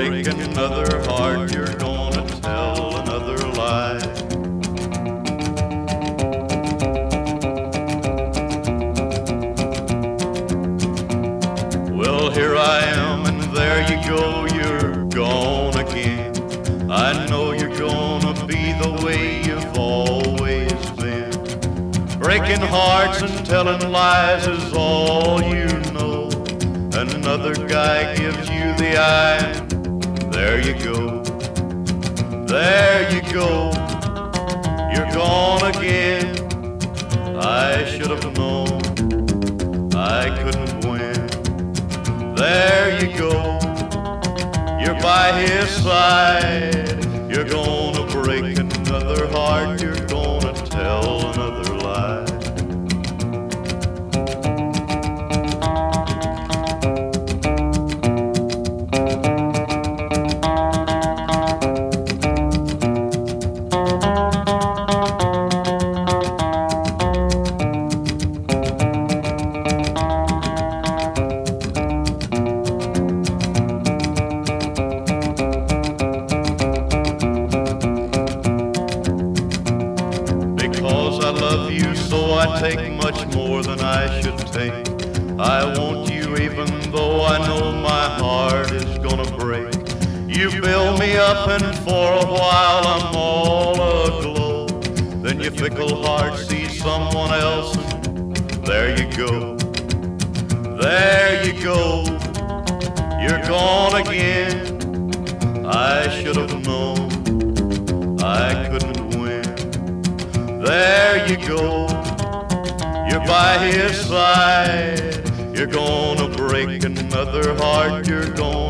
break another heart, you're gonna tell another lie. Well, here I am, and there you go, you're gone again. I know you're gonna be the way you've always been. Breaking hearts and telling lies is all you know. Another guy gives you the eye, and there you go. There you go, you're gone again. I should have known I couldn't win. There you go, you're by his side. You're gonna break another heart, you're gonna tell another lie. I love you, so I take much more than I should take. I want you even though I know my heart is gonna break. You build me up and for a while I'm all aglow. Then your fickle heart sees someone else and there you go. There you go, you're gone again. I should have known I couldn't win. There you go, you're by his side. You're gonna break another heart, you're gonna